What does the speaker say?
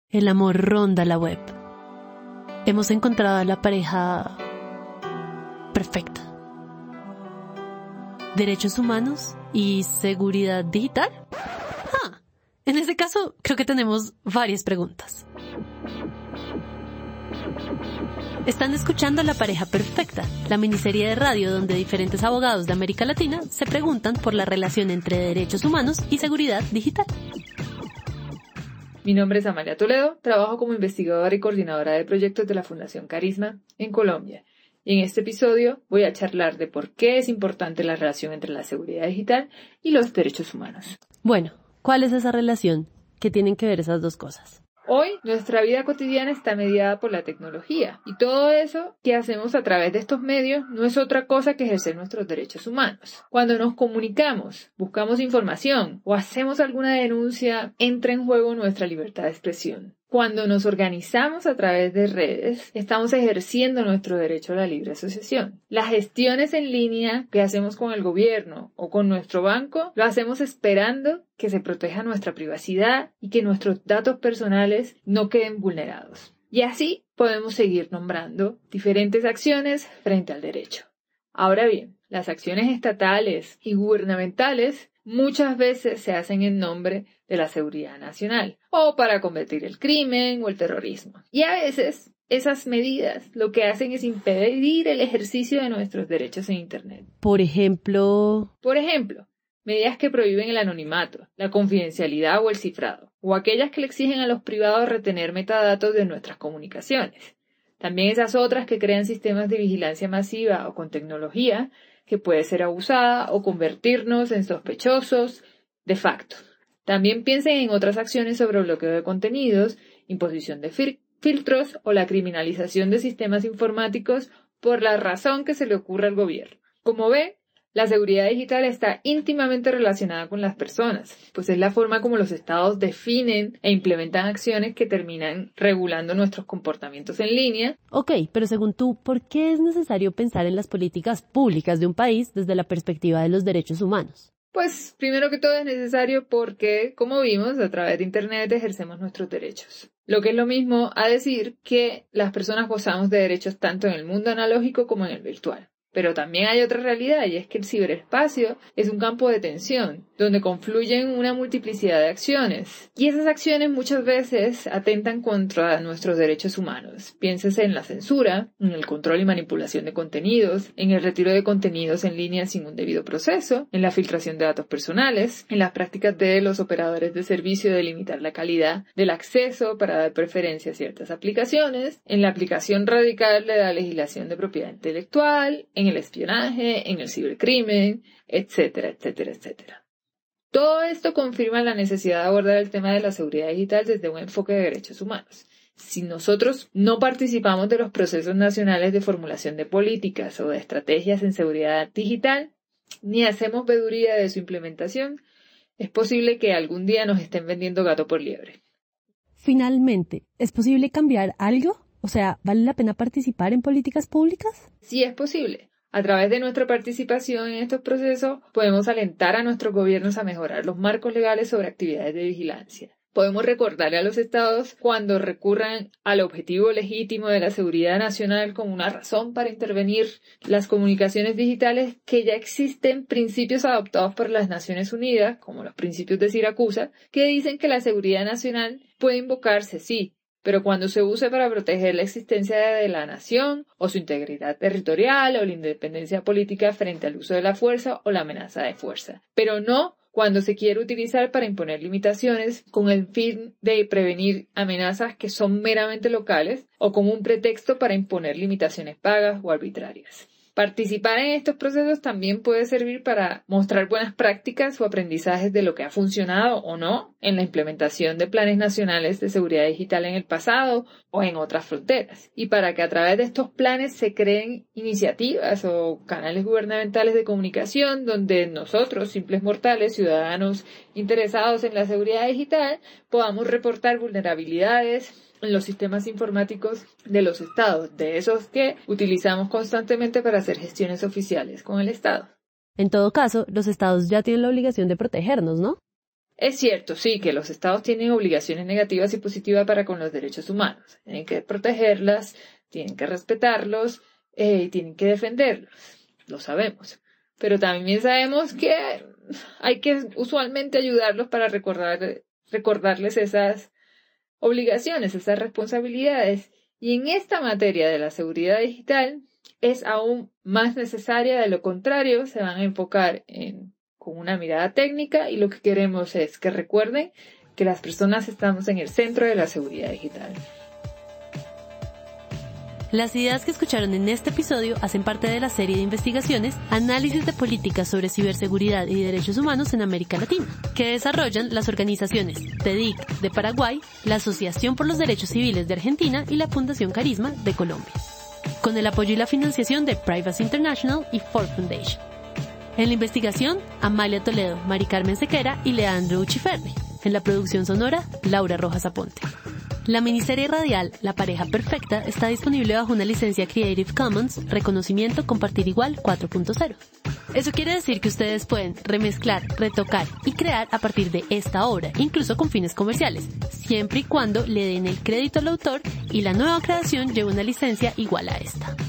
El amor ronda la web. Hemos encontrado a la pareja perfecta. ¿Derechos humanos y seguridad digital? En ese caso, creo que tenemos varias preguntas. Están escuchando La Pareja Perfecta, la miniserie de radio donde diferentes abogados de América Latina se preguntan por la relación entre derechos humanos y seguridad digital. Mi nombre es Amalia Toledo, trabajo como investigadora y coordinadora de proyectos de la Fundación Carisma en Colombia. Y en este episodio voy a charlar de por qué es importante la relación entre la seguridad digital y los derechos humanos. Bueno, ¿cuál es esa relación? ¿Qué tienen que ver esas dos cosas? Hoy, nuestra vida cotidiana está mediada por la tecnología y todo eso que hacemos a través de estos medios no es otra cosa que ejercer nuestros derechos humanos. Cuando nos comunicamos, buscamos información o hacemos alguna denuncia, entra en juego nuestra libertad de expresión. Cuando nos organizamos a través de redes, estamos ejerciendo nuestro derecho a la libre asociación. Las gestiones en línea que hacemos con el gobierno o con nuestro banco, lo hacemos esperando que se proteja nuestra privacidad y que nuestros datos personales no queden vulnerados. Y así podemos seguir nombrando diferentes acciones frente al derecho. Ahora bien, las acciones estatales y gubernamentales muchas veces se hacen en nombre de la seguridad nacional o para combatir el crimen o el terrorismo. Y a veces esas medidas lo que hacen es impedir el ejercicio de nuestros derechos en Internet. Por ejemplo, medidas que prohíben el anonimato, la confidencialidad o el cifrado, o aquellas que le exigen a los privados retener metadatos de nuestras comunicaciones. También esas otras que crean sistemas de vigilancia masiva o con tecnología que puede ser abusada o convertirnos en sospechosos de facto. También piensen en otras acciones sobre bloqueo de contenidos, imposición de filtros o la criminalización de sistemas informáticos por la razón que se le ocurra al gobierno. Como ve, la seguridad digital está íntimamente relacionada con las personas, pues es la forma como los estados definen e implementan acciones que terminan regulando nuestros comportamientos en línea. Ok, pero según tú, ¿por qué es necesario pensar en las políticas públicas de un país desde la perspectiva de los derechos humanos? Pues, primero que todo es necesario porque, como vimos, a través de Internet ejercemos nuestros derechos. Lo que es lo mismo a decir que las personas gozamos de derechos tanto en el mundo analógico como en el virtual. Pero también hay otra realidad y es que el ciberespacio es un campo de tensión, donde confluyen una multiplicidad de acciones. Y esas acciones muchas veces atentan contra nuestros derechos humanos. Piénsese en la censura, en el control y manipulación de contenidos, en el retiro de contenidos en línea sin un debido proceso, en la filtración de datos personales, en las prácticas de los operadores de servicio de limitar la calidad del acceso para dar preferencia a ciertas aplicaciones, en la aplicación radical de la legislación de propiedad intelectual, en el espionaje, en el cibercrimen, etcétera, etcétera, etcétera. Todo esto confirma la necesidad de abordar el tema de la seguridad digital desde un enfoque de derechos humanos. Si nosotros no participamos de los procesos nacionales de formulación de políticas o de estrategias en seguridad digital, ni hacemos veeduría de su implementación, es posible que algún día nos estén vendiendo gato por liebre. Finalmente, ¿es posible cambiar algo? O sea, ¿vale la pena participar en políticas públicas? Sí es posible. A través de nuestra participación en estos procesos, podemos alentar a nuestros gobiernos a mejorar los marcos legales sobre actividades de vigilancia. Podemos recordarle a los estados cuando recurran al objetivo legítimo de la seguridad nacional como una razón para intervenir las comunicaciones digitales que ya existen principios adoptados por las Naciones Unidas, como los principios de Siracusa, que dicen que la seguridad nacional puede invocarse, sí, pero cuando se use para proteger la existencia de la nación o su integridad territorial o la independencia política frente al uso de la fuerza o la amenaza de fuerza, pero no cuando se quiere utilizar para imponer limitaciones con el fin de prevenir amenazas que son meramente locales o como un pretexto para imponer limitaciones vagas o arbitrarias. Participar en estos procesos también puede servir para mostrar buenas prácticas o aprendizajes de lo que ha funcionado o no en la implementación de planes nacionales de seguridad digital en el pasado o en otras fronteras, y para que a través de estos planes se creen iniciativas o canales gubernamentales de comunicación donde nosotros, simples mortales, ciudadanos interesados en la seguridad digital, podamos reportar vulnerabilidades en los sistemas informáticos de los estados, de esos que utilizamos constantemente para hacer gestiones oficiales con el estado. En todo caso, los estados ya tienen la obligación de protegernos, ¿no? Es cierto, sí, que los estados tienen obligaciones negativas y positivas para con los derechos humanos. Tienen que protegerlas, tienen que respetarlos, y tienen que defenderlos. Lo sabemos. Pero también sabemos que hay que usualmente ayudarlos para recordarles esas obligaciones, esas responsabilidades. Y en esta materia de la seguridad digital es aún más necesaria, de lo contrario se van a enfocar con una mirada técnica, y lo que queremos es que recuerden que las personas estamos en el centro de la seguridad digital. Las ideas que escucharon en este episodio hacen parte de la serie de investigaciones Análisis de políticas sobre ciberseguridad y derechos humanos en América Latina, que desarrollan las organizaciones TEDIC de Paraguay, la Asociación por los Derechos Civiles de Argentina y la Fundación Carisma de Colombia, con el apoyo y la financiación de Privacy International y Ford Foundation. En la investigación, Amalia Toledo, Mari Carmen Sequera y Leandro Uchiferri. En la producción sonora, Laura Rojas Aponte. La miniserie radial La Pareja Perfecta está disponible bajo una licencia Creative Commons, reconocimiento compartir igual 4.0. Eso quiere decir que ustedes pueden remezclar, retocar y crear a partir de esta obra, incluso con fines comerciales, siempre y cuando le den el crédito al autor y la nueva creación lleve una licencia igual a esta.